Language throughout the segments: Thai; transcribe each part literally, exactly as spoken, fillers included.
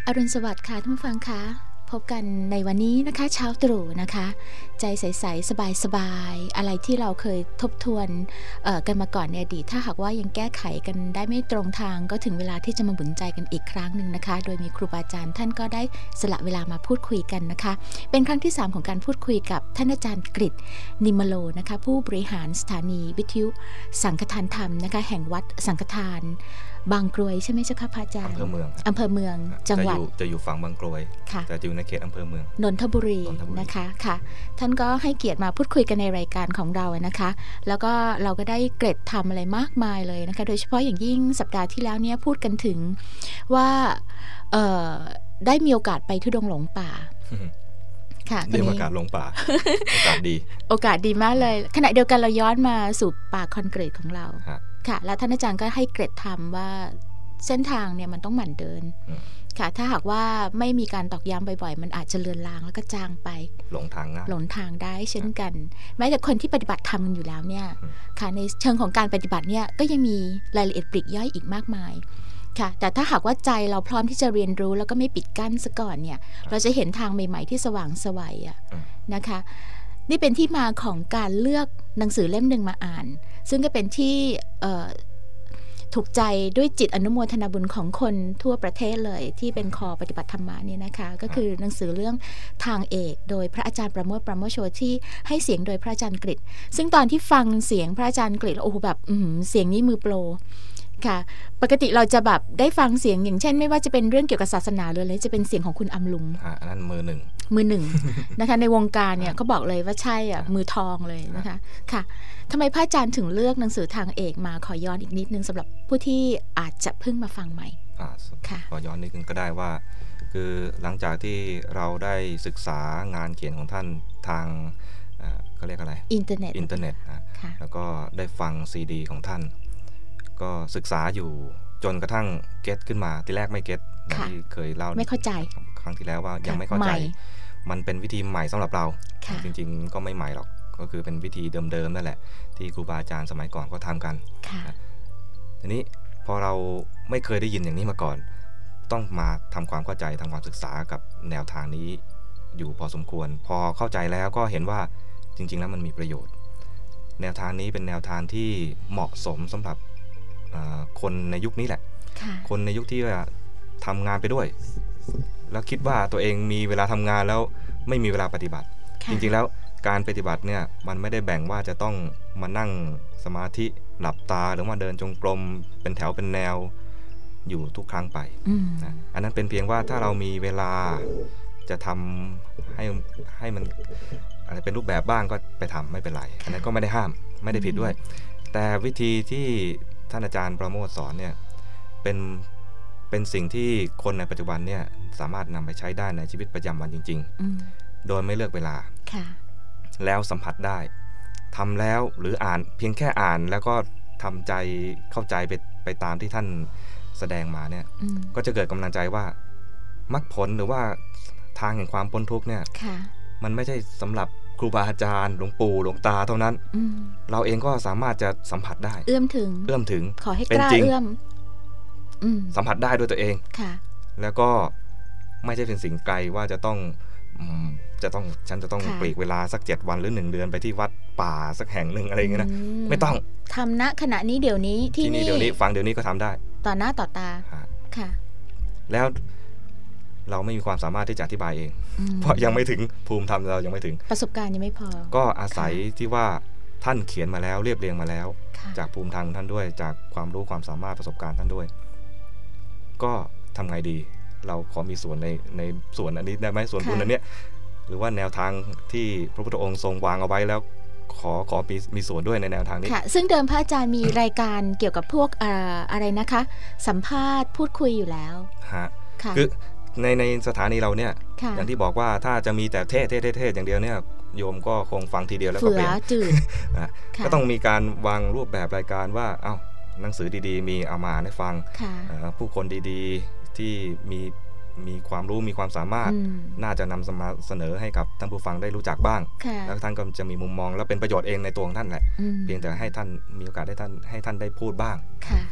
อรุณสวัสดิ์ค่ะท่านผู้ฟังคะพบกันในวันนี้นะคะเช้าตรู่นะคะใจใสๆสบายๆอะไรที่เราเคยทบทวนเอ่อกันมาก่อนในอดีตถ้าหากว่ายังแก้ไขกันได้ไม่ตรงทางก็ถึงเวลาที่จะมาบุญใจกันอีกครั้งหนึ่งนะคะโดยมีครูบาอาจารย์ท่านก็ได้สละเวลามาพูดคุยกันนะคะเป็นครั้งที่สามของการพูดคุยกับท่านอาจารย์กฤษนิมโลนะคะผู้บริหารสถานีวิทยุสังฆทานธรรมนะคะแห่งวัดสังฆทานบางกรวยใช่ไหมเจ้าค่ะพระอาจารย์อำเภอเมืองอำเภอเมืองจังหวัดจะอยู่ฝั่งบางกรวยจะอยู่ในเขตอำเภอเมืองนนทบุรีนะคะค่ะท่านก็ให้เกียรติมาพูดคุยกันในรายการของเรานะคะแล้วก็เราก็ได้เกร็ดทำอะไรมากมายเลยนะคะโดยเฉพาะอย่างยิ่งสัปดาห์ที่แล้วเนี่ยพูดกันถึงว่าเอ่อได้มีโอกาสไปทุดงหลงป่าค่ะได้มีโอกาสลงป่าโอกาสดีโอกาสดีมากเลยขณะเดียวกันเราย้อนมาสู่ป่าคอนกรีตของเราค่ะแล้วท่านอาจารย์ก็ให้เกร็ดทำว่าเส้นทางเนี่ยมันต้องหมั่นเดินค่ะถ้าหากว่าไม่มีการตอกย้ำบ่อยๆมันอาจจะเลือนลางแล้วก็จางไปหลงทางง่ายหลงทางได้เช่นกันแม้แต่คนที่ปฏิบัติธรรมกันอยู่แล้วเนี่ยค่ะในเชิงของการปฏิบัติเนี่ยก็ยังมีรายละเอียดปลีกย่อยอีกมากมายค่ะแต่ถ้าหากว่าใจเราพร้อมที่จะเรียนรู้แล้วก็ไม่ปิดกั้นซะก่อนเนี่ยเราจะเห็นทางใหม่ๆที่สว่างไสวอ่ะนะคะนี่เป็นที่มาของการเลือกหนังสือเล่มหนึ่งมาอ่านซึ่งก็เป็นที่ถูกใจด้วยจิตอนุโมทนาบุญของคนทั่วประเทศเลยที่เป็นคอปฏิบัติธรรมะเนี่ยนะคะก็คือหนังสือเรื่องทางเอกโดยพระอาจารย์ประโมทประโมทโชที่ให้เสียงโดยพระอาจารย์กฤษซึ่งตอนที่ฟังเสียงพระอาจารย์กฤษโอ้โหแบบเสียงนี้มือโปรค่ะปกติเราจะแบบได้ฟังเสียงอย่างเช่นไม่ว่าจะเป็นเรื่องเกี่ยวกับศาสนาหรืออะไรจะเป็นเสียงของคุณอำลุงอ่าอันนั้นมือหนึ่งมือหนึ่งนะคะในวงการเนี่ยเขาบอกเลยว่าใช่อ่ะมือทองเลยนะคะค่ะทำไมพระอาจารย์ถึงเลือกหนังสือทางเอกมาขอย้อนอีกนิดนึงสำหรับผู้ที่อาจจะเพิ่งมาฟังใหม่อ่าขอย้อนนิดนึงก็ได้ว่าคือหลังจากที่เราได้ศึกษางานเขียนของท่านทางเขาเรียกอะไรอินเทอร์เน็ตอินเทอร์เน็ตนะแล้วก็ได้ฟังซีดีของท่านก็ศึกษาอยู่จนกระทั่งเก็ตขึ้นมาทีแรกไม่เก็ตที่เคยเล่าไม่เข้าใจครั้งที่แล้วว่ายังไม่เข้าใจมันเป็นวิธีใหม่สำหรับเราจริงๆก็ไม่ใหม่หรอกก็คือเป็นวิธีเดิมๆนั่นแหละที่ครูบาอาจารย์สมัยก่อนก็ทำกันทีนี้พอเราไม่เคยได้ยินอย่างนี้มาก่อนต้องมาทำความเข้าใจทำความศึกษากับแนวทางนี้อยู่พอสมควรพอเข้าใจแล้วก็เห็นว่าจริงๆแล้วมันมีประโยชน์แนวทางนี้เป็นแนวทางที่เหมาะสมสำหรับคนในยุคนี้แหละคนในยุคที่ทำงานไปด้วยแล้วคิดว่าตัวเองมีเวลาทำงานแล้วไม่มีเวลาปฏิบัติจริงๆแล้วการปฏิบัติเนี่ยมันไม่ได้แบ่งว่าจะต้องมานั่งสมาธิหลับตาหรือว่าเดินจงกรมเป็นแถวเป็นแนวอยู่ทุกครั้งไปนะอันนั้นเป็นเพียงว่าถ้าเรามีเวลาจะทำให้ให้มันอะไรเป็นรูปแบบบ้างก็ไปทำไม่เป็นไรอันนั้นก็ไม่ได้ห้ามไม่ได้ผิดด้วยแต่วิธีที่ท่านอาจารย์ประโมทสอนเนี่ยเป็นเป็นสิ่งที่คนในปัจจุบันเนี่ยสามารถนำไปใช้ได้ในชีวิตประจำวันจริงๆโดยไม่เลือกเวลาแล้วสัมผัสได้ทำแล้วหรืออ่านเพียงแค่อ่านแล้วก็ทำใจเข้าใจไปไปตามที่ท่านแสดงมาเนี่ยก็จะเกิดกำลังใจว่ามรรคผลหรือว่าทางแห่งความพ้นทุกข์เนี่ยมันไม่ใช่สำหรับครูบาอาจารย์หลวงปู่หลวงตาเท่านั้นเราเองก็สามารถจะสัมผัสได้เอื้อมถึงเอื้อมถึงขอให้กล้าเอื้อมสัมผัสได้ด้วยตัวเองแล้วก็ไม่ใช่เป็นสิ่งไกลว่าจะต้องจะต้องฉันจะต้องปลีกเวลาสักเจ็ดวันหรือหนึ่งเดือนไปที่วัดป่าสักแห่งหนึ่งอะไรอย่างเงี้ยนะไม่ต้องทำณขณะนี้เดี๋ยวนี้ที่นี่เดี๋ยวนี้ฟังเดี๋ยวนี้ก็ทำได้ต่อหน้าต่อตาค่ะแล้วเราไม่มีความสามารถที่จะอธิบายเองเพราะยังไม่ถึงภูมิธรรมเรายังไม่ถึงประสบการณ์ยังไม่พอก็อาศัยที่ว่าท่านเขียนมาแล้วเรียบเรียงมาแล้วจากภูมิธรรมท่านด้วยจากความรู้ความสามารถประสบการณ์ท่านด้วยก็ทำไงดีเราขอมีส่วนในในส่วนอันนี้ได้ไหมส่วนบุญอันเนี้ยหรือว่าแนวทางที่พระพุทธองค์ทรงวางเอาไว้แล้วขอขอมีมีส่วนด้วยในแนวทางนี้ค่ะซึ่งเดิมพระอาจารย์มีรายการเกี่ยวกับพวกอ่าอะไรนะคะสัมภาษณ์พูดคุยอยู่แล้วฮะคือในในสถานีเราเนี่ยอย่างที่บอกว่าถ้าจะมีแต่เทศเทศเทศอย่างเดียวเนี่ยโยมก็คงฟังทีเดียวแล้วก็เป็นจืดก็ต้องมีการวางรูปแบบรายการว่าเอ้าหนังสือดีๆมีเอามาให้ฟังผู้คนดีๆที่มีมีความรู้มีความสามารถน่าจะนำมาเสนอให้กับท่านผู้ฟังได้รู้จักบ้างแล้วท่านก็จะมีมุมมองและเป็นประโยชน์เองในตัวของท่านแหละเพียงแต่ให้ท่านมีโอกาสได้ท่านให้ท่านได้พูดบ้าง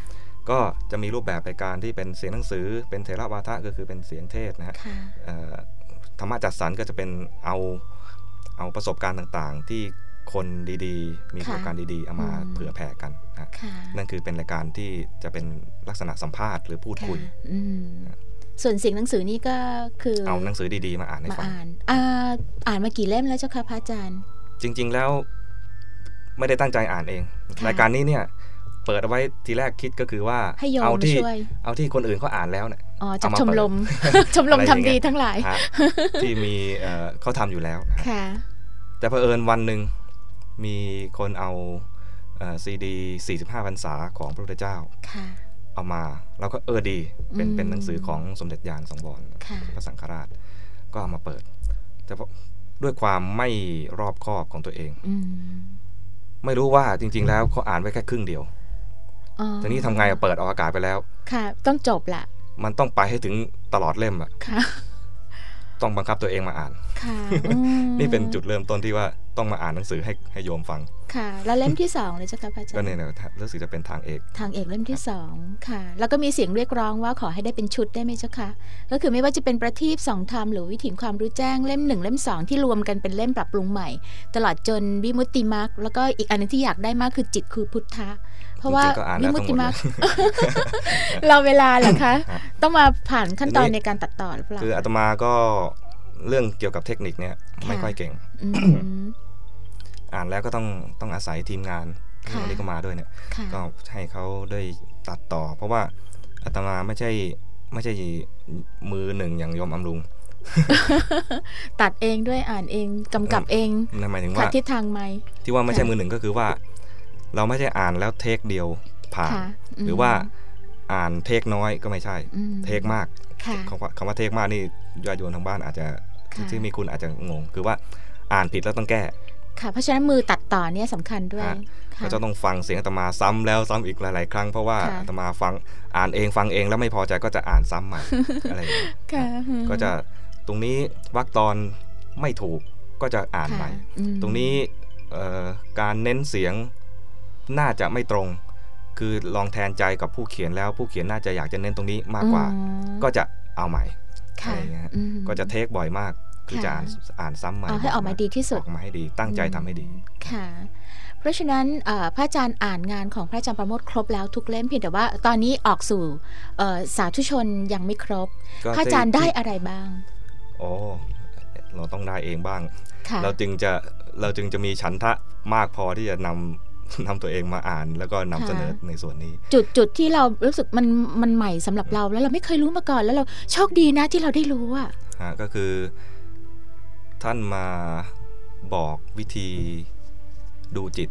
ก็จะมีรูปแบบในการที่เป็นเสียงหนังสือเป็นเถรวาทะก็คือเป็นเสียงเทศนะฮะธรรมะจัดสรรก็จะเป็นเอาเอาประสบการณ์ต่างๆที่คนดีๆมีประสบการณ์ดีๆเอามาเผื่อแผ่กันนะนั่นคือเป็นรายการที่จะเป็นลักษณะสัมภาษณ์หรือพูดคุยส่วนเสียงหนังสือนี่ก็คือเอาหนังสือดีๆมาอ่านให้ฟังอ่านอ่านมากี่เล่มแล้วเจ้าค่ะพระอาจารย์จริงๆแล้วไม่ได้ตั้งใจอ่านเองรายการนี้เนี่ยเปิดเอาไว้ทีแรกคิดก็คือว่าเอาที่เอาที่คนอื่นเขาอ่านแล้วเนี่ยอ๋อจากชมรมชมรมทำดีทั้งหลายที่มีเขาทำอยู่แล้วแต่เผอิญวันหนึ่งมีคนเอาซีดีสี่สิบห้าพรรษาของพระพุทธเจ้าเอามาแล้วก็เออดีเป็นเป็นหนังสือของสมเด็จญาณสังวรพระสังฆราชก็เอามาเปิดแต่ด้วยความไม่รอบคอบของตัวเองไม่รู้ว่าจริงๆแล้วเขาอ่านไว้แค่ครึ่งเดียวทีนี้ทำไงเปิดออกอากาศไปแล้วค่ะต้องจบละมันต้องไปให้ถึงตลอดเล่มอ่ะต้องบังคับตัวเองมาอ่านนี่เป็นจุดเริ่มต้นที่ว่าต้องมาอ่านหนังสือให้ให้โยมฟังค่ะแล้วเล่มที่สองเลยเจ้าค่ะพระอาจารย์ก็เนี่ยรู้สึกจะเป็นทางเอกทางเอกเล่มที่สองค่ะแล้วก็มีเสียงเรียกร้องว่าขอให้ได้เป็นชุดได้ไหมเจ้าค่ะก็คือไม่ว่าจะเป็นประทีปสองธรรมหรือวิถีความรู้แจ้งเล่มหนึ่งเล่มสองที่รวมกันเป็นเล่มปรับปรุงใหม่ตลอดจนวิมุตติมรรคแล้วก็อีกอันนึงที่อยากได้มากคือจิตคือพุทธะเพราะว่าวิมุตติมรรคเราเวลาเหรอคะต้องมาผ่านขั้นตอนในการตัดต่อหรือเปล่าคืออาตมาก็เรื่องเกี่ยวกับเทคนิคเนี่ยไม่ค่อยเก่งอ่านแล้วก็ต้องต้องอาศัยทีมงานวันนี้ก็มาด้วยเนี่ยก็ให้เขาได้ตัดต่อเพราะว่าอาตมาไม่ใช่ไม่ใช่มือหนึ่งอย่างโยมอำรุงตัดเองด้วยอ่านเองกำกับเองหมายถึงว่าทิศทางไหมที่ว่าไม่ใช่มือหนึ่งก็คือว่าเราไม่ใช่อ่านแล้วเทคเดียวผ่านหรือว่าอ่านเทคน้อยก็ไม่ใช่เทคมากคำว่าเทคมากนี่ญาติโยมทางบ้านอาจจะที่มีคุณอาจจะงงคือว่าอ่านผิดแล้วต้องแก้ค่ะเพราะฉะนั้นมือตัดต่อเนี่ยสำคัญด้วยก็จะต้องฟังเสียงอาตมาซ้ำแล้วซ้ำอีกหลายๆครั้งเพราะว่าอาตมาฟังอ่านเองฟังเองแล้วไม่พอใจก็จะอ่านซ้ำใหม่อะไรอย่างเงี้ยก็จะตรงนี้วรรคตอนไม่ถูกก็จะอ่านใหม่ตรงนี้การเน้นเสียงน่าจะไม่ตรงคือลองแทนใจกับผู้เขียนแล้วผู้เขียนน่าจะอยากจะเน้นตรงนี้มากกว่าก็จะเอาใหม่อะไรอย่างเงี้ยก็จะเทคบ่อยมากคือจะอ่านอ่านซ้ำใหม่ให้ออกมาดีที่สุดออกมาให้ดีตั้งใจทำให้ดีค่ะเพราะฉะนั้นพระอาจารย์อ่านงานของพระอาจารย์ประโมทครบแล้วทุกเล่มเพียงแต่ว่าตอนนี้ออกสู่สาธุชนยังไม่ครบพระอาจารย์ได้อะไรบ้างโอ้เราต้องได้เองบ้างเราจึงจะเราจึงจะมีฉันทะมากพอที่จะนำนำตัวเองมาอ่านแล้วก็นำเสนอในส่วนนี้จุดจุดที่เรารู้สึกมันมันใหม่สำหรับเราแล้วเราไม่เคยรู้มาก่อนแล้วเราโชคดีนะที่เราได้รู้อ่ะก็คือท่านมาบอกวิธีดูจิต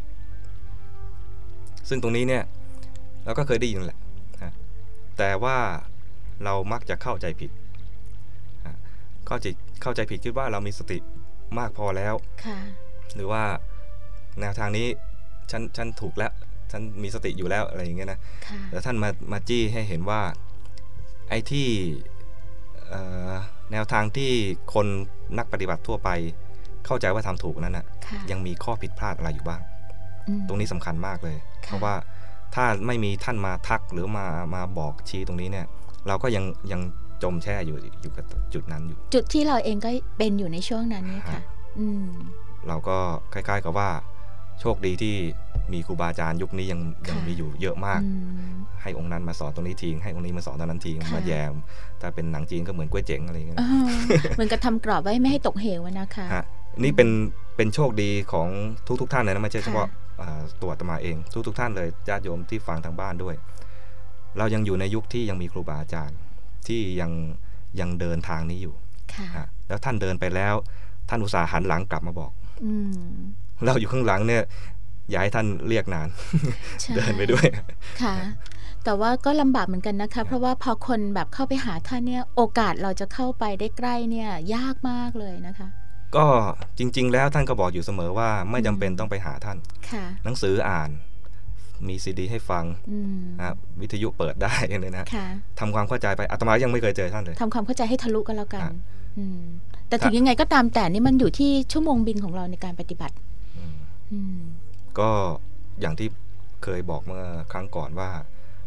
ซึ่งตรงนี้เนี่ยเราก็เคยได้ยินแหละแต่ว่าเรามักจะเข้าใจผิดเข้าใจเข้าใจผิดคิดว่าเรามีสติมากพอแล้วหรือว่าแนวทางนี้ฉันฉันถูกแล้วฉันมีสติอยู่แล้วอะไรอย่างเงี้ยนะแต่ท่านมามาจี้ให้เห็นว่าไอ้ที่แนวทางที่คนนักปฏิบัติทั่วไปเข้าใจว่าทำถูกนั้นนะยังมีข้อผิดพลาดอะไรอยู่บ้างตรงนี้สำคัญมากเลยเพราะว่าถ้าไม่มีท่านมาทักหรือมามาบอกชี้ตรงนี้เนี่ยเราก็ยังยังจมแช่อยู่อยู่กับจุดนั้นอยู่จุดที่เราเองก็เป็นอยู่ในช่วงนั้นนี่ค่ะเราก็คล้ายๆกับว่าโชคดีที่มีครูบาอาจารย์ยุคนี้ยังยังมีอยู่เยอะมากให้องค์นั้นมาสอนตรงนี้ทิ้งให้องค์นี้มาสอนตรงนั้นทิ้งมาแยมถ้าเป็นหนังจีนก็เหมือนกล้วยเจ๋งอะไรอย่างเงี้ยเหมือนกับทำกรอบไว้ไม่ให้ตกเหวนะคะนี่เป็นเป็นโชคดีของทุกๆท่านเลยนะไม่ใช่เฉพาะตัวอาตมาเองทุกๆท่านเลยญาติโยมที่ฟังทางบ้านด้วยเรายังอยู่ในยุคที่ยังมีครูบาอาจารย์ที่ยังยังเดินทางนี้อยู่แล้วท่านเดินไปแล้วท่านอุตส่าห์หันหลังกลับมาบอกเราอยู่ข้างหลังเนี่ยอย่าให้ท่านเรียกนานเดินไปด้วยค่ะแต่ว่าก็ลำบากเหมือนกันนะคะเพราะว่าพอคนแบบเข้าไปหาท่านเนี่ยโอกาสเราจะเข้าไปได้ใกล้เนี่ยยากมากเลยนะคะก็จริงๆแล้วท่านก็บอกอยู่เสมอว่าไม่จำเป็นต้องไปหาท่านหนังสืออ่านมีซีดีให้ฟังนะวิทยุเปิดได้เลยนะทำความเข้าใจไปอาตมายังไม่เคยเจอท่านเลยทำความเข้าใจให้ทะลุกันแล้วกันแต่ถึงยังไงก็ตามแต่นี่มันอยู่ที่ชั่วโมงบินของเราในการปฏิบัติก็อย่างที่เคยบอกเมื่อครั้งก่อนว่า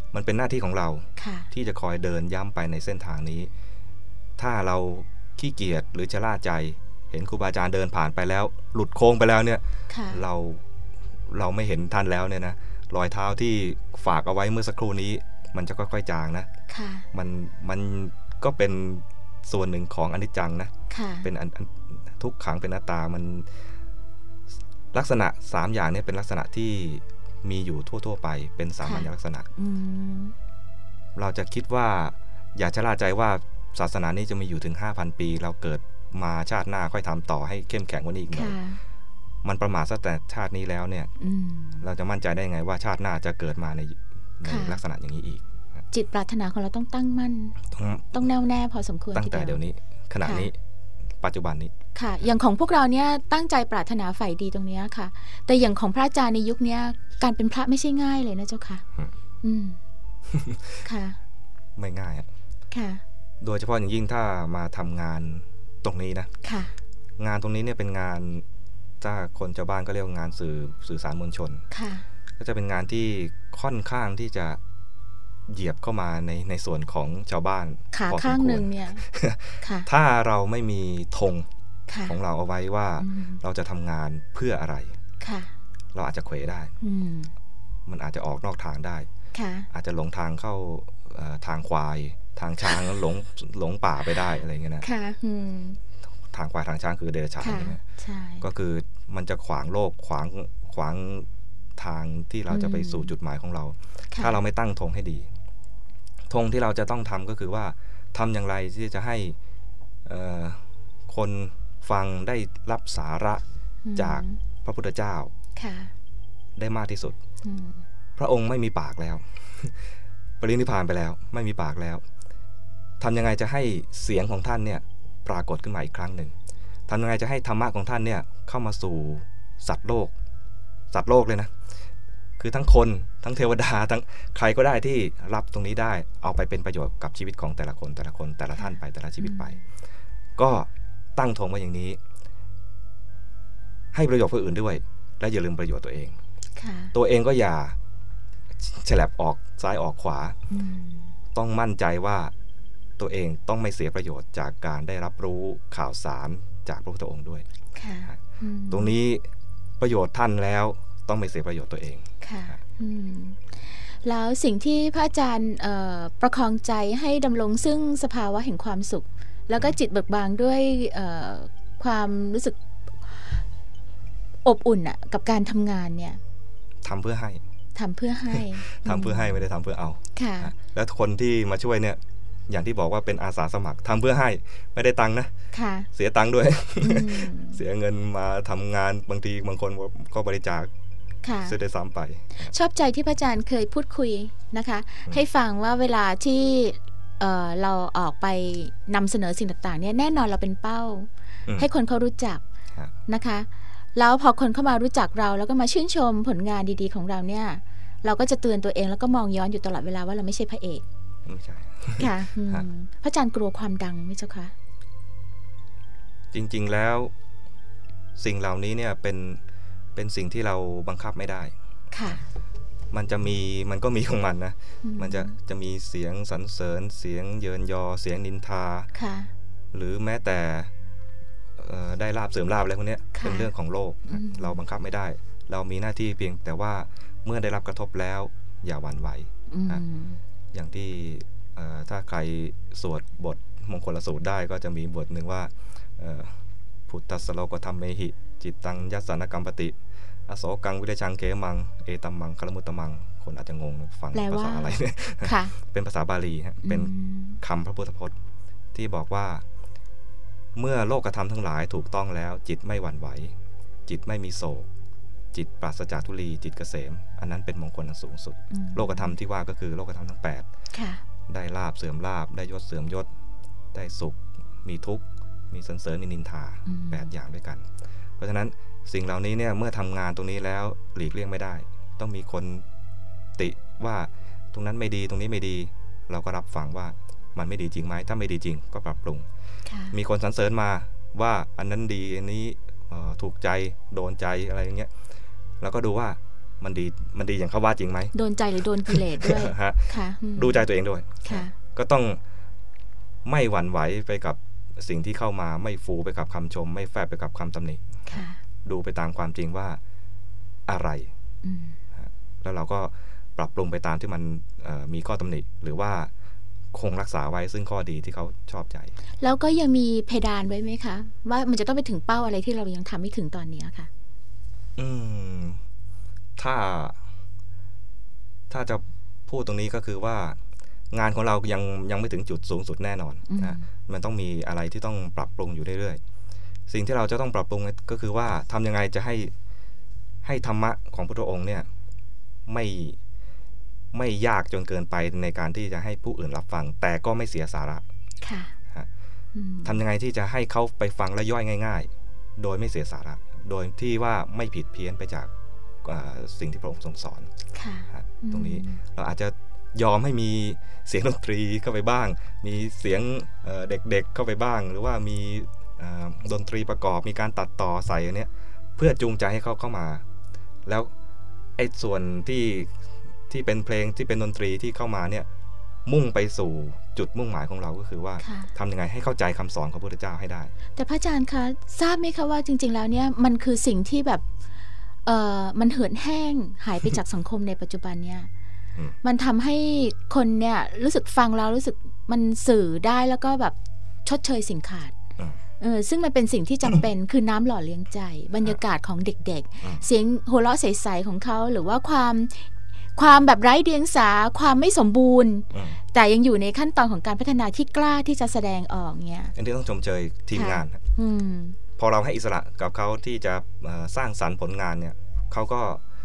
มันเป็นหน้าที่ของเราที่จะคอยเดินย้ำไปในเส้นทางนี้ถ้าเราขี้เกียจหรือชะล่าใจเห็นครูบาอาจารย์เดินผ่านไปแล้วหลุดโค้งไปแล้วเนี่ยเราเราไม่เห็นท่านแล้วเนี่ยนะรอยเท้าที่ฝากเอาไว้เมื่อสักครู่นี้มันจะค่อยๆจางนะมันมันก็เป็นส่วนหนึ่งของอนิจจังนะเป็นทุกขังเป็นอนัตตามันลักษณะสามอย่างนี้เป็นลักษณะที่มีอยู่ทั่วๆไปเป็นสามัญลักษณะเราจะคิดว่าอย่าชะล่าใจว่าศาสนานี้จะมีอยู่ถึง ห้าพัน ปีเราเกิดมาชาติหน้าค่อยทำต่อให้เข้มแข็งกว่านี้อีกหน่อยมันประมาทซะแต่ชาตินี้แล้วเนี่ยเราจะมั่นใจได้ไงว่าชาติหน้าจะเกิดมาในในลักษณะอย่างนี้อีกจิตปรารถนาของเราต้องตั้งมั่นต้องแน่วแน่พอสมควรตั้งแต่เดี๋ยวนี้ขณะนี้ปัจจุบันนี้ค่ะอย่างของพวกเราเนี่ยตั้งใจปรารถนาใฝ่ดีตรงนี้ค่ะแต่อย่างของพระอาจารย์ในยุคนี้การเป็นพระไม่ใช่ง่ายเลยนะเจ้าค่ะอืมค่ะไม่ง่ายค่ะโดยเฉพาะอย่างยิ่งถ้ามาทำงานตรงนี้นะค่ะงานตรงนี้เนี่ยเป็นงานถ้าคนชาวบ้านก็เรียกงานสื่อสื่อสารมวลชนค่ะก็จะเป็นงานที่ค่อนข้างที่จะเหยียบเข้ามาในในส่วนของชาวบ้านขาข้างหนึ่งเนี่ยถ้าเราไม่มีธงของเราเอาไว้ว่าเราจะทำงานเพื่ออะไรเราอาจจะเขวได้มันอาจจะออกนอกทางได้อาจจะหลงทางเข้าทางควายทางช้างแล้วหลงหลงป่าไปได้อะไรเงี้ยนะทางควายทางช้างคือเดรัจฉานก็คือมันจะขวางโลกขวางขวางทางที่เราจะไปสู่จุดหมายของเราถ้าเราไม่ตั้งธงให้ดีธงที่เราจะต้องทำก็คือว่าทำอย่างไรที่จะให้คนฟังได้รับสาระจากพระพุทธเจ้าได้มากที่สุดพระองค์ไม่มีปากแล้วปรินิพพานไปแล้วไม่มีปากแล้วทำยังไงจะให้เสียงของท่านเนี่ยปรากฏขึ้นมาอีกครั้งหนึ่งทำยังไงจะให้ธรรมะของท่านเนี่ยเข้ามาสู่สัตว์โลกสัตว์โลกเลยนะคือทั้งคนทั้งเทวดาทั้งใครก็ได้ที่รับตรงนี้ได้เอาไปเป็นประโยชน์กับชีวิตของแต่ละคนแต่ละคนแต่ละท่านไปแต่ละชีวิตไปก็ตั้งธงไว้อย่างนี้ให้ประโยชน์ผู้อื่นด้วยและอย่าลืมประโยชน์ตัวเองตัวเองก็อย่าฉลับออกซ้ายออกขวาต้องมั่นใจว่าตัวเองต้องไม่เสียประโยชน์จากการได้รับรู้ข่าวสารจากพระพุทธองค์ด้วยตรงนี้ประโยชน์ท่านแล้วต้องไม่เสียประโยชน์ตัวเองค่ะแล้วสิ่งที่พระอาจารย์ประคองใจให้ดำรงซึ่งสภาวะแห่งความสุขแล้วก็จิตเบิกบานด้วยความรู้สึกอบอุ่นอะกับการทำงานเนี่ยทำเพื่อให้ทำเพื่อให้ทำเพื่อให้ไม่ได้ทำเพื่อเอาค่ะแล้วคนที่มาช่วยเนี่ยอย่างที่บอกว่าเป็นอาสาสมัครทำเพื่อให้ไม่ได้ตังค์นะค่ะเสียตังค์ด้วย เสียเงินมาทำงานบางทีบางคนก็บริจาคเสียได้ซ้ำไปชอบใจที่พระอาจารย์เคยพูดคุยนะคะให้ฟังว่าเวลาที่เอ่อเราออกไปนำเสนอสิ่งต่างๆเนี่ยแน่นอนเราเป็นเป้าให้คนเขารู้จักนะคะแล้วพอคนเข้ามารู้จักเราแล้วก็มาชื่นชมผลงานดีๆของเราเนี่ยเราก็จะเตือนตัวเองแล้วก็มองย้อนอยู่ตลอดเวลาว่าเราไม่ใช่พระเอกไม่ใช่ค่ะพระอาจารย์กลัวความดังไหมเจ้าคะจริงๆแล้วสิ่งเหล่านี้เนี่ยเป็นเป็นสิ่งที่เราบังคับไม่ได้ค่ะมันจะมีมันก็มีของมันนะมันจะจะมีเสียงสรรเสริญเสียงเยินยอเสียงนินทาค่ะหรือแม้แต่ได้ลาภเสริมลาภอะไรพวกนี้เป็นเรื่องของโลกเราบังคับไม่ได้เรามีหน้าที่เพียงแต่ว่าเมื่อได้รับกระทบแล้วอย่าหวั่นไหวอย่างที่ถ้าใครสวดบทมงคลสูตรได้ก็จะมีบทหนึ่งว่าพุทธัสสโลกธรรมเมหิจิตตังยัสสานกัมปติอโศกังวิเรชังเขมังเอตัมมังคลมุตตมังคนอาจจะงงฟังภาษาอะไรเนี่ยเป็นภาษาบาลีเป็นคำพระพุทธพจน์ที่บอกว่าเมื่อโลกธรรมทั้งหลายถูกต้องแล้วจิตไม่หวั่นไหวจิตไม่มีโศกจิตปราศจากทุลีจิตเกษมอันนั้นเป็นมงคลอันสูงสุดโลกธรรมที่ว่าก็คือโลกธรรมทั้งแปดได้ลาภเสื่อมลาภได้ยศเสื่อมยศได้สุขมีทุกข์มีสรรเสริญนินทาแปดอย่างด้วยกันเพราะฉะนั้นสิ่งเหล่านี้เนี่ยเมื่อทำงานตรงนี้แล้วหลีกเลี่ยงไม่ได้ต้องมีคนติว่าตรงนั้นไม่ดีตรงนี้ไม่ดีเราก็รับฟังว่ามันไม่ดีจริงไหมถ้าไม่ดีจริงก็ปรับปรุงมีคนสรรเสริญมาว่าอันนั้นดีอันนี้ถูกใจโดนใจอะไรอย่างเงี้ยเราก็ดูว่ามันดีมันดีอย่างเขาว่าจริงไหมโดนใจหรือโดนกิเลสด้วยค่ะดูใจตัวเองด้วยก็ต้องไม่หวั่นไหวไปกับสิ่งที่เข้ามาไม่ฟูไปกับคำชมไม่แฝงไปกับคำตำหนิดูไปตามความจริงว่าอะไรแล้วเราก็ปรับปรุงไปตามที่มันมีข้อตำหนิหรือว่าคงรักษาไว้ซึ่งข้อดีที่เขาชอบใจแล้วก็ยังมีเพดานไว้ไหมคะว่ามันจะต้องไปถึงเป้าอะไรที่เรายังทำไม่ถึงตอนนี้ค่ะอืมถ้าถ้าจะพูดตรงนี้ก็คือว่างานของเรายังยังไม่ถึงจุดสูงสุดแน่นอนนะมันต้องมีอะไรที่ต้องปรับปรุงอยู่เรื่อยๆสิ่งที่เราจะต้องปรับปรุงก็คือว่าทำยังไงจะให้ให้ธรรมะของพระพุทธองค์เนี่ยไม่ไม่ยากจนเกินไปในการที่จะให้ผู้อื่นรับฟังแต่ก็ไม่เสียสาระค่ะทำยังไงที่จะให้เขาไปฟังและย่อยง่ายๆโดยไม่เสียสาระโดยที่ว่าไม่ผิดเพี้ยนไปจากสิ่งที่พระองค์ทรงสอนตรงนี้เราอาจจะยอมให้มีเสียงดนตรีเข้าไปบ้างมีเสียงเด็กๆเข้าไปบ้างหรือว่ามีดนตรีประกอบมีการตัดต่อใส่อันเนี้ยเพื่อจูงใจให้เขาเข้ามาแล้วไอ้ส่วนที่ที่เป็นเพลงที่เป็นดนตรีที่เข้ามาเนี่ยมุ่งไปสู่จุดมุ่งหมายของเราก็คือว่าทำยังไงให้เข้าใจคำสอนของพระพุทธเจ้าให้ได้แต่พระอาจารย์คะทราบไหมคะว่าจริงๆแล้วเนี่ยมันคือสิ่งที่แบบเอ่อมันเหือดแห้งหายไปจากสังคมในปัจจุบันเนี่ยมันทำให้คนเนี่ยรู้สึกฟังแล้วรู้สึกมันสื่อได้แล้วก็แบบชดเชยสิ่งขาดเออซึ่งมันเป็นสิ่งที่จำเป็น คือน้ำหล่อเลี้ยงใจบรรยากาศของเด็กๆเสียงหัวเราะใสๆของเขาหรือว่าความความแบบไร้เดียงสาความไม่สมบูรณ์แต่ยังอยู่ในขั้นตอนของการพัฒนาที่กล้าที่จะแสดงออกเนี่ยอันนี้ต้องชมเชยทีมงานพอเราให้อิสระกับเขาที่จะสร้างสรรค์ผลงานเนี่ยเขาก็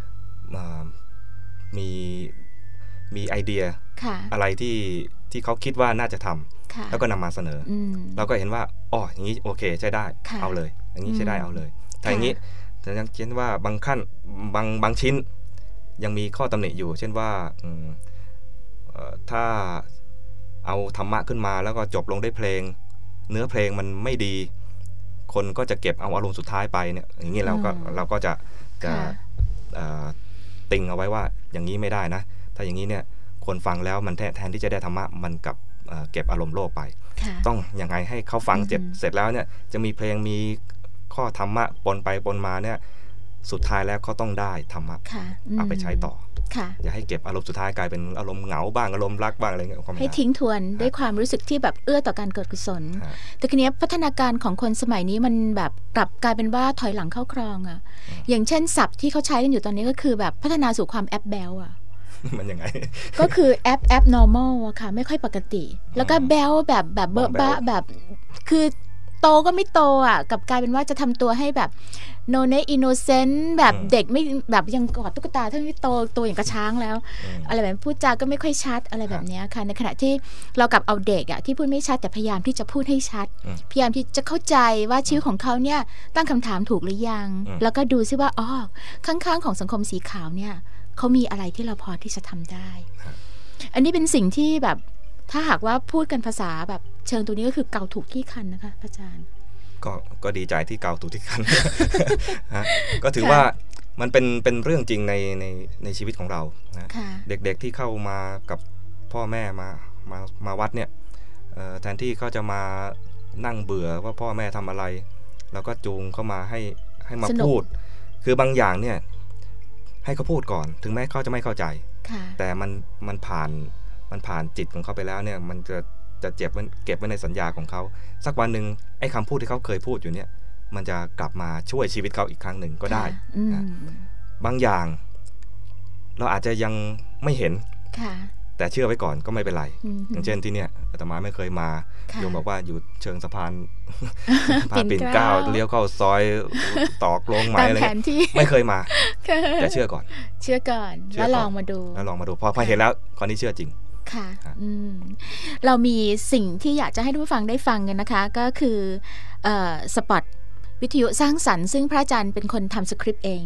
มีมีไอเดียอะไรที่ที่เขาคิดว่าน่าจะทำแล้วก็นำมาเสนอเราก็เห็นว่าอ๋ออย่างนี้โอเคใช้ได้เอาเลยอย่างนี้ใช้ได้เอาเลยแต่อย่างนี้แต่ยังเช่นว่าบางขั้นบางบางชิ้นยังมีข้อตำหนิอยู่เช่นว่าถ้าเอาธรรมะขึ้นมาแล้วก็จบลงด้วยเพลงเนื้อเพลงมันไม่ดีคนก็จะเก็บเอาอารมณ์สุดท้ายไปเนี่ยอย่างนี้เราก็เราก็จะจะติงเอาไว้ว่าอย่างนี้ไม่ได้นะถ้าอย่างนี้เนี่ยคนฟังแล้วมันแทนที่จะได้ธรรมะมันกับเก็บอารมณ์โลกไปต้องยังไงให้เขาฟังเสร็จเสร็จแล้วเนี่ยจะมีเพลงมีข้อธรรมะปนไปปนมาเนี่ยสุดท้ายแล้วเขาต้องได้ธรรมะเอาไปใช้ต่ออย่าให้เก็บอารมณ์สุดท้ายกลายเป็นอารมณ์เหงาบ้างอารมณ์รักบ้างอะไรเงี้ยให้ทิ้งทวนด้วยความรู้สึกที่แบบเอื้อต่อการเกิดกุศลแต่ทีนี้พัฒนาการของคนสมัยนี้มันแบบกลับกลายเป็นว่าถอยหลังเข้าครองอ่ะอย่างเช่นศัพท์ที่เขาใช้กันอยู่ตอนนี้ก็คือแบบพัฒนาสู่ความแอปแบลอ่ะมันยังไงก็คือแอปแอป normal อะค่ะไม่ค่อยปกติแล้วก็แบลแบบแบบเบอะบะแบบคือโตก็ไม่โตอ่ะกับกลายเป็นว่าจะทำตัวให้แบบ no net innocent แบบเด็กไม่แบบยังกอดตุ๊กตาทั้งที่โตตัวอย่างกระช้างแล้วอะไรแบบพูดจาก็ไม่ค่อยชัดอะไรแบบนี้ค่ะในขณะที่เรากับเอาเด็กอ่ะที่พูดไม่ชัดแต่พยายามที่จะพูดให้ชัดพยายามที่จะเข้าใจว่าชีวิตของเขาเนี่ยตั้งคำถามถูกหรือยังแล้วก็ดูซิว่าอ๋อข้างๆของสังคมสีขาวเนี่ยเขามีอะไรที่เราพอที่จะทำได้อันนี้เป็นสิ่งที่แบบถ้าหากว่าพูดกันภาษาแบบเชิงตัวนี้ก็คือเกาถูกที่คันนะคะอาจารย์ก็ก็ดีใจที่เกาถูกที่คัน ก็ถือว่ามันเป็นเป็นเรื่องจริงในในในชีวิตของเรานะเด็กๆที่เข้ามากับพ่อแม่มามามาวัดเนี่ยแทนที่เขาจะมานั่งเบื่อว่าพ่อแม่ทำอะไรเราก็จูงเข้ามาให้ให้มาพูดคือบางอย่างเนี่ยให้เขาพูดก่อนถึงแม้เขาจะไม่เข้าใจแต่มันมันผ่านมันผ่านจิตของเขาไปแล้วเนี่ยมันจะจะเจ็บมันเก็บไว้ในสัญญาของเขาสักวันหนึ่งไอ้คำพูดที่เขาเคยพูดอยู่เนี่ยมันจะกลับมาช่วยชีวิตเขาอีกครั้งหนึ่งก็ได้นะบางอย่างเราอาจจะยังไม่เห็นแต่เชื่อไว้ก่อนก็ไม่เป็นไรอย่างเช่นที่เนี่ยอาตมาไม่เคยมาโยมบอกว่าอยู่เชิงสะพานพานปิ่นเกล้าเลี้ยวเข้าซอยตอกลงไม้อะไรไม่เคยมาแต่เชื่อก่อนเชื่อก่อนแล้วลองมาดูแล้วลองมาดูพอพอเห็นแล้วคนนี้เชื่อจริงค่ะเรามีสิ่งที่อยากจะให้ทุกผู้ฟังได้ฟังกันนะคะก็คือสปอตวิทยุสร้างสรรค์ซึ่งพระอาจารย์เป็นคนทำสคริปต์เอง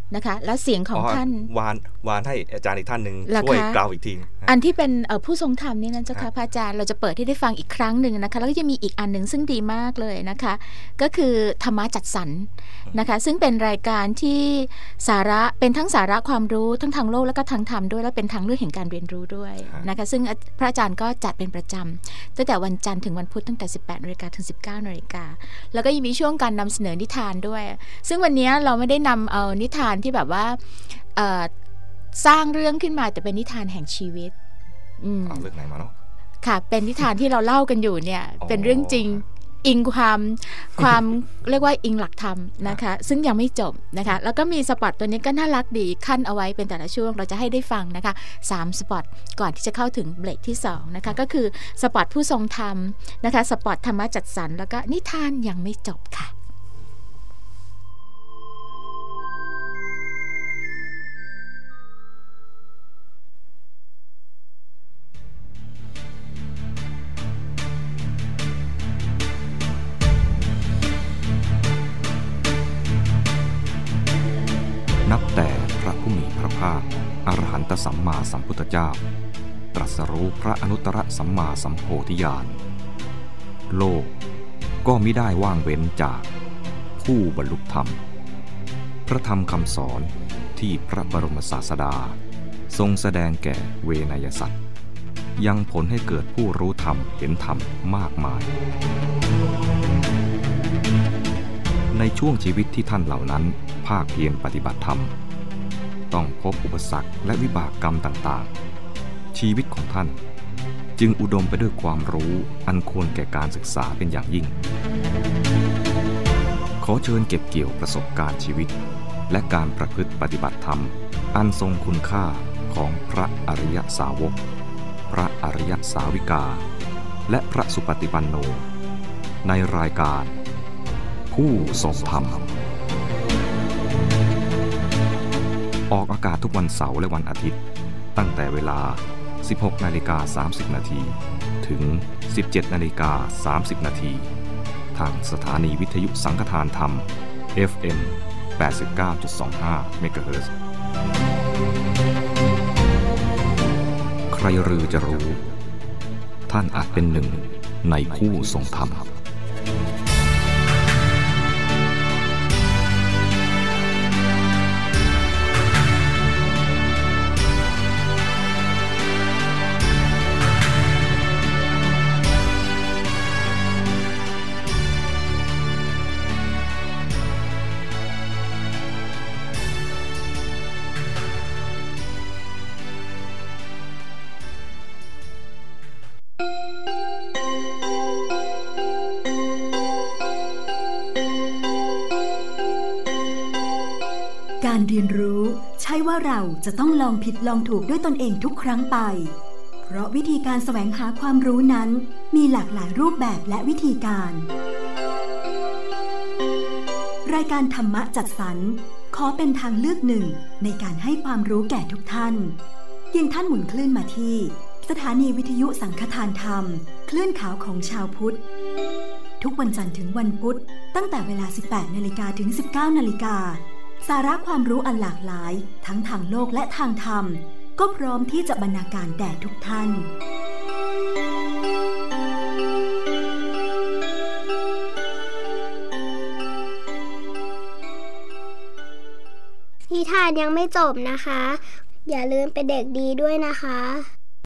นะคะแล้วเสียงของท่านวานวานให้อาจารย์อีกท่านหนึ่งช่วยกล่าวอีกทีอันที่เป็นผู้ทรงธรรมนี่นะเจ้าค่ะพระอาจารย์เราจะเปิดให้ได้ฟังอีกครั้งหนึ่งนะคะแล้วก็จะมีอีกอันหนึ่งซึ่งดีมากเลยนะคะก็คือธรรมะจัดสรรนะคะซึ่งเป็นรายการที่สาระเป็นทั้งสาระความรู้ทั้งทางโลกและก็ทางธรรมด้วยและเป็นทางเลือกแห่งการเรียนรู้ด้วยนะคะซึ่งพระอาจารย์ก็จัดเป็นประจำตั้งแต่วันจันทร์ถึงวันพุธตั้งแต่สิบแปดนาฬิกาถึงสิบเก้านาฬิกาแล้วก็ยังมีช่วงการนำเสนอนิทานด้วยซึ่งวันนี้เราไม่ได้นำเอานิทานที่แบบว่าสร้างเรื่องขึ้นมาแต่เป็นนิทานแห่งชีวิตเอาเรื่องไหนมาเนาะค่ะเป็นนิทานที่เราเล่ากันอยู่เนี่ยเป็นเรื่องจริงอิงความความเรียกว่าอิงหลักธรรมนะคะซึ่งยังไม่จบนะคะแล้วก็มีสปอตตัวนี้ก็น่ารักดีขั้นเอาไว้เป็นแต่ละช่วงเราจะให้ได้ฟังนะคะสามสปอตก่อนที่จะเข้าถึงเบรกที่สองนะคะก็คือสปอตผู้ทรงธรรมนะคะสปอตธรรมะจัดสรรแล้วก็นิทานยังไม่จบค่ะนับแต่พระผู้มีพระภาคอรหันตสัมมาสัมพุทธเจ้าตรัสรู้พระอนุตตรสัมมาสัมโพธิญาณโลกก็มิได้ว่างเว้นจากผู้บรรลุธรรมพระธรรมคำสอนที่พระบรมศาสดาทรงแสดงแก่เวนยสัตว์ยังผลให้เกิดผู้รู้ธรรมเห็นธรรมมากมายในช่วงชีวิตที่ท่านเหล่านั้นภาคเพียรปฏิบัติธรรมต้องพบอุปสรรคและวิบากกรรมต่างๆชีวิตของท่านจึงอุดมไปด้วยความรู้อันควรแก่การศึกษาเป็นอย่างยิ่งขอเชิญเก็บเกี่ยวประสบการณ์ชีวิตและการประพฤติปฏิบัติธรรมอันทรงคุณค่าของพระอริยสาวกพระอริยสาวิกาและพระสุปฏิปันโนในรายการผู้ทรงธรรมออกอากาศทุกวันเสาร์และวันอาทิตย์ตั้งแต่เวลา สิบหกนาฬิกาสามสิบนาที ถึง สิบเจ็ดนาฬิกาสามสิบนาทีทางสถานีวิทยุสังฆทานธรรม เอฟ เอ็ม แปดสิบเก้าจุดสองห้า เมกะเฮิรตซ์ใครหรือจะรู้ท่านอาจเป็นหนึ่งในผู้ทรงธรรมการเรียนรู้ใช่ว่าเราจะต้องลองผิดลองถูกด้วยตนเองทุกครั้งไปเพราะวิธีการแสวงหาความรู้นั้นมีหลากหลายรูปแบบและวิธีการรายการธรรมะจัดสรรขอเป็นทางเลือกหนึ่งในการให้ความรู้แก่ทุกท่านเพียงท่านหมุนคลื่นมาที่สถานีวิทยุสังฆทานธรรมคลื่นขาวของชาวพุทธทุกวันจันทร์ถึงวันพุธตั้งแต่เวลา สิบแปดนาฬิกา ถึง สิบเก้านาฬิกาสาระความรู้อันหลากหลายทั้งทางโลกและทางธรรมก็พร้อมที่จะบรรณาการแด่ทุกท่านนิทานยังไม่จบนะคะอย่าลืมเป็นเด็กดีด้วยนะคะ